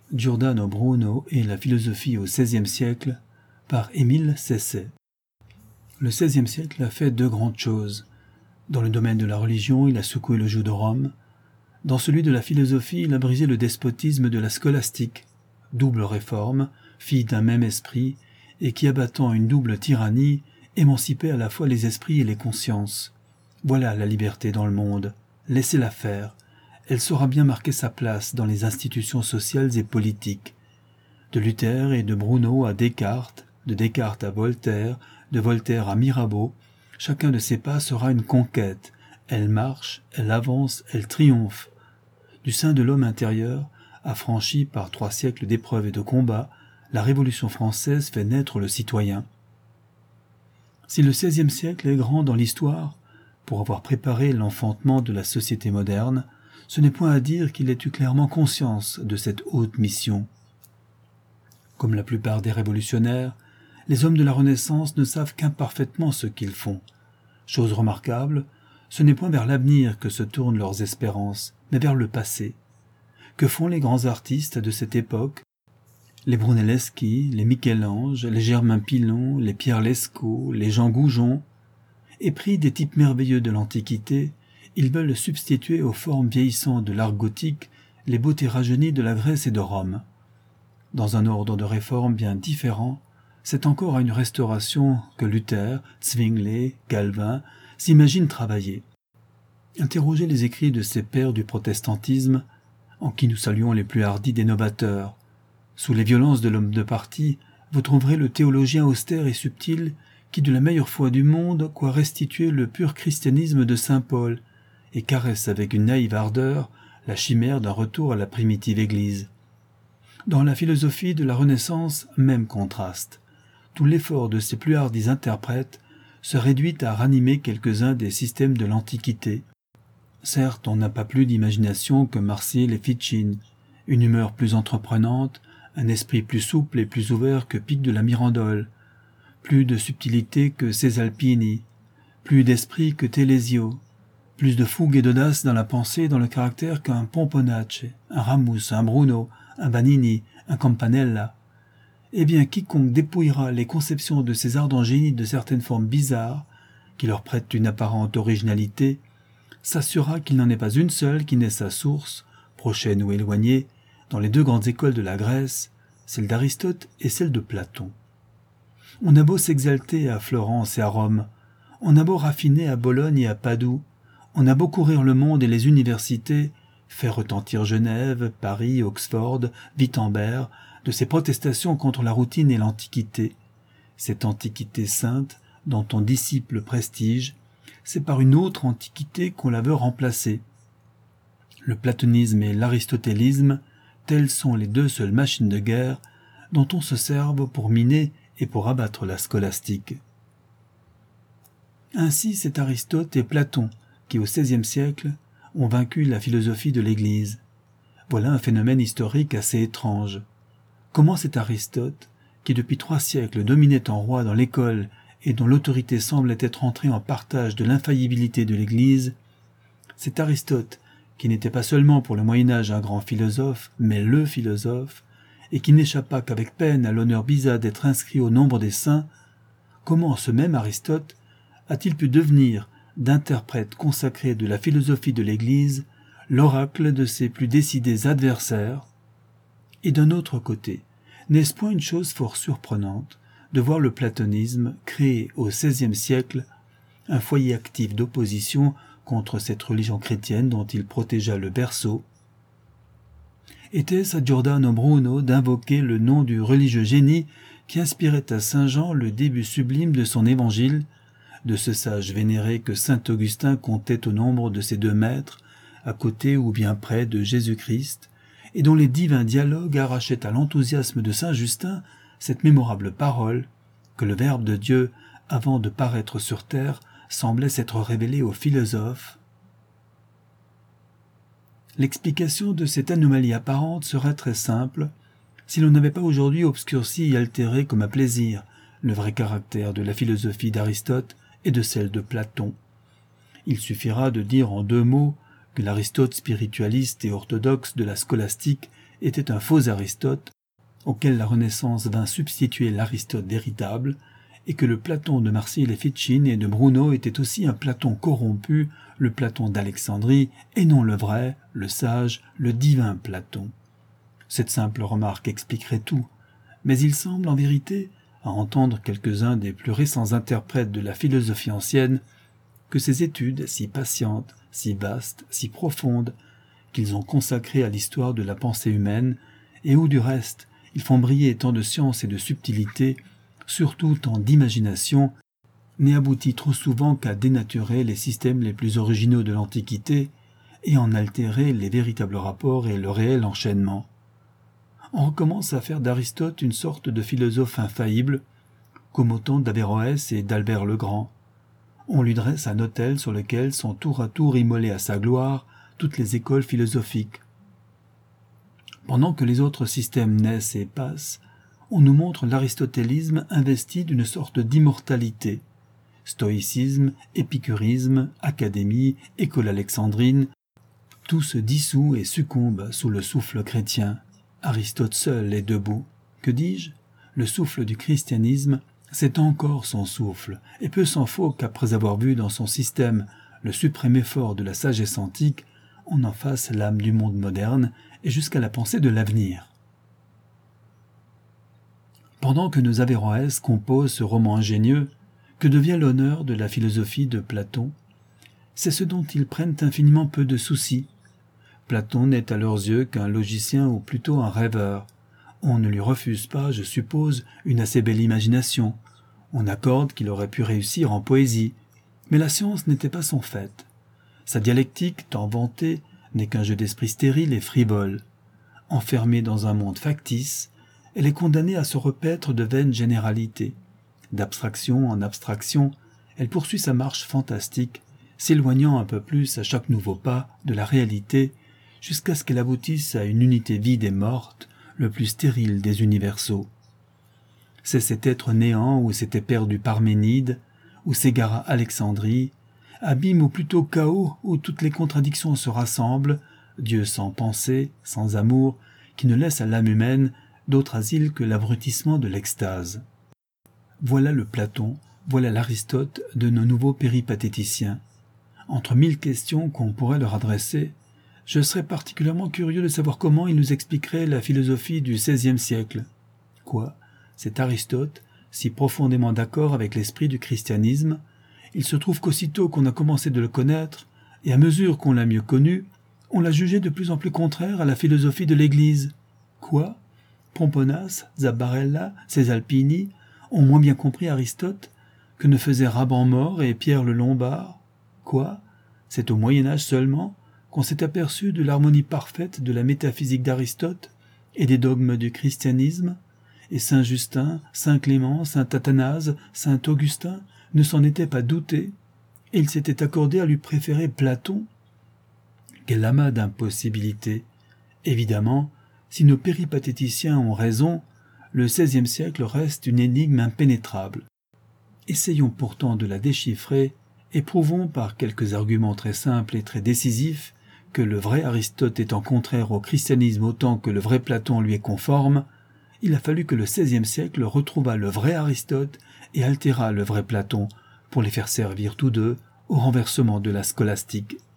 Giordano Bruno et la philosophie au XVIe siècle par Émile Cesset. Le XVIe siècle a fait deux grandes choses. Dans le domaine de la religion, il a secoué le joug de Rome. Dans celui de la philosophie, il a brisé le despotisme de la scolastique, double réforme, fille d'un même esprit, et qui, abattant une double tyrannie, émancipait à la fois les esprits et les consciences. Voilà la liberté dans le monde. Laissez-la faire. Elle saura bien marquer sa place dans les institutions sociales et politiques. De Luther et de Bruno à Descartes, de Descartes à Voltaire, de Voltaire à Mirabeau, chacun de ces pas sera une conquête. Elle marche, elle avance, elle triomphe. Du sein de l'homme intérieur, affranchi par 3 siècles d'épreuves et de combats, la Révolution française fait naître le citoyen. Si le XVIe siècle est grand dans l'histoire, pour avoir préparé l'enfantement de la société moderne, ce n'est point à dire qu'il ait eu clairement conscience de cette haute mission. Comme la plupart des révolutionnaires, les hommes de la Renaissance ne savent qu'imparfaitement ce qu'ils font. Chose remarquable, ce n'est point vers l'avenir que se tournent leurs espérances, mais vers le passé. Que font les grands artistes de cette époque? Les Brunelleschi, les Michel-Ange, les Germain Pilon, les Pierre Lescot, les Jean Goujon. Épris des types merveilleux de l'Antiquité, ils veulent substituer aux formes vieillissantes de l'art gothique les beautés rajeunies de la Grèce et de Rome. Dans un ordre de réforme bien différent, c'est encore à une restauration que Luther, Zwingli, Calvin s'imaginent travailler. Interrogez les écrits de ces pères du protestantisme, en qui nous saluons les plus hardis des novateurs. Sous les violences de l'homme de parti, vous trouverez le théologien austère et subtil qui, de la meilleure foi du monde, croit restituer le pur christianisme de saint Paul, et caresse avec une naïve ardeur la chimère d'un retour à la primitive Église. Dans la philosophie de la Renaissance, même contraste. Tout l'effort de ces plus hardis interprètes se réduit à ranimer quelques-uns des systèmes de l'Antiquité. Certes, on n'a pas plus d'imagination que Martial et Ficine, une humeur plus entreprenante, un esprit plus souple et plus ouvert que Pic de la Mirandole, plus de subtilité que Cesalpini, plus d'esprit que Telesio, plus de fougue et d'audace dans la pensée et dans le caractère qu'un Pomponacci, un Ramus, un Bruno, un Vanini, un Campanella. Eh bien, quiconque dépouillera les conceptions de ces ardents génies de certaines formes bizarres, qui leur prêtent une apparente originalité, s'assurera qu'il n'en est pas une seule qui n'ait sa source, prochaine ou éloignée, dans les 2 grandes écoles de la Grèce, celle d'Aristote et celle de Platon. On a beau s'exalter à Florence et à Rome, on a beau raffiner à Bologne et à Padoue, on a beau courir le monde et les universités, faire retentir Genève, Paris, Oxford, Wittenberg, de ses protestations contre la routine et l'Antiquité. Cette Antiquité sainte, dont on dissipe le prestige, c'est par une autre Antiquité qu'on la veut remplacer. Le platonisme et l'aristotélisme, telles sont les 2 seules machines de guerre dont on se serve pour miner et pour abattre la scolastique. Ainsi, c'est Aristote et Platon qui, au XVIe siècle, ont vaincu la philosophie de l'Église. Voilà un phénomène historique assez étrange. Comment cet Aristote, qui depuis 3 siècles dominait en roi dans l'école et dont l'autorité semble être entrée en partage de l'infaillibilité de l'Église, cet Aristote, qui n'était pas seulement pour le Moyen-Âge un grand philosophe, mais le philosophe, et qui n'échappa qu'avec peine à l'honneur bizarre d'être inscrit au nombre des saints, comment ce même Aristote a-t-il pu devenir, d'interprète consacré de la philosophie de l'Église, l'oracle de ses plus décidés adversaires? Et d'un autre côté, n'est-ce point une chose fort surprenante de voir le platonisme créer au XVIe siècle un foyer actif d'opposition contre cette religion chrétienne dont il protégea le berceau? Était-ce à Giordano Bruno d'invoquer le nom du religieux génie qui inspirait à saint Jean le début sublime de son évangile, de ce sage vénéré que saint Augustin comptait au nombre de ses 2 maîtres, à côté ou bien près de Jésus-Christ, et dont les divins dialogues arrachaient à l'enthousiasme de saint Justin cette mémorable parole que le Verbe de Dieu, avant de paraître sur terre, semblait s'être révélé aux philosophes? L'explication de cette anomalie apparente serait très simple si l'on n'avait pas aujourd'hui obscurci et altéré comme à plaisir le vrai caractère de la philosophie d'Aristote et de celle de Platon. Il suffira de dire en 2 mots que l'Aristote spiritualiste et orthodoxe de la scolastique était un faux Aristote, auquel la Renaissance vint substituer l'Aristote véritable, et que le Platon de Marcille et Ficine et de Bruno était aussi un Platon corrompu, le Platon d'Alexandrie, et non le vrai, le sage, le divin Platon. Cette simple remarque expliquerait tout, mais il semble en vérité, à entendre quelques-uns des plus récents interprètes de la philosophie ancienne, que ces études si patientes, si vastes, si profondes, qu'ils ont consacrées à l'histoire de la pensée humaine, et où du reste ils font briller tant de science et de subtilité, surtout tant d'imagination, n'ait abouti trop souvent qu'à dénaturer les systèmes les plus originaux de l'Antiquité et en altérer les véritables rapports et le réel enchaînement. On recommence à faire d'Aristote une sorte de philosophe infaillible, comme au temps d'Averroès et d'Albert le Grand. On lui dresse un autel sur lequel sont tour à tour immolées à sa gloire toutes les écoles philosophiques. Pendant que les autres systèmes naissent et passent, on nous montre l'aristotélisme investi d'une sorte d'immortalité. Stoïcisme, épicurisme, académie, école alexandrine, tout se dissout et succombe sous le souffle chrétien. Aristote seul est debout. Que dis-je ? Le souffle du christianisme, c'est encore son souffle, et peu s'en faut qu'après avoir vu dans son système le suprême effort de la sagesse antique, on en fasse l'âme du monde moderne et jusqu'à la pensée de l'avenir. Pendant que nos Averroès composent ce roman ingénieux, que devient l'honneur de la philosophie de Platon ? C'est ce dont ils prennent infiniment peu de soucis. Platon n'est à leurs yeux qu'un logicien ou plutôt un rêveur. On ne lui refuse pas, je suppose, une assez belle imagination. On accorde qu'il aurait pu réussir en poésie. Mais la science n'était pas son fait. Sa dialectique, tant vantée, n'est qu'un jeu d'esprit stérile et frivole. Enfermée dans un monde factice, elle est condamnée à se repaître de vaines généralités. D'abstraction en abstraction, elle poursuit sa marche fantastique, s'éloignant un peu plus à chaque nouveau pas de la réalité, jusqu'à ce qu'elle aboutisse à une unité vide et morte, le plus stérile des universaux. C'est cet être néant où s'était perdu Parménide, où s'égara Alexandrie, abîme ou plutôt chaos où toutes les contradictions se rassemblent, Dieu sans pensée, sans amour, qui ne laisse à l'âme humaine d'autre asile que l'abrutissement de l'extase. Voilà le Platon, voilà l'Aristote de nos nouveaux péripatéticiens. Entre 1000 questions qu'on pourrait leur adresser, je serais particulièrement curieux de savoir comment ils nous expliqueraient la philosophie du XVIe siècle. Quoi ? Cet Aristote, si profondément d'accord avec l'esprit du christianisme, il se trouve qu'aussitôt qu'on a commencé de le connaître, et à mesure qu'on l'a mieux connu, on l'a jugé de plus en plus contraire à la philosophie de l'Église. Quoi ? Pomponas, Zabarella, Cesalpini ont moins bien compris Aristote que ne faisaient Raban-Mort et Pierre le Lombard. Quoi ? C'est au Moyen-Âge seulement qu'on s'est aperçu de l'harmonie parfaite de la métaphysique d'Aristote et des dogmes du christianisme, et saint Justin, saint Clément, saint Athanase, saint Augustin ne s'en étaient pas doutés, et ils s'étaient accordés à lui préférer Platon. Quel amas d'impossibilités ! Évidemment, si nos péripatéticiens ont raison, le XVIe siècle reste une énigme impénétrable. Essayons pourtant de la déchiffrer et prouvons par quelques arguments très simples et très décisifs que le vrai Aristote étant contraire au christianisme autant que le vrai Platon lui est conforme, il a fallu que le XVIe siècle retrouvât le vrai Aristote et altérât le vrai Platon pour les faire servir tous deux au renversement de la scolastique.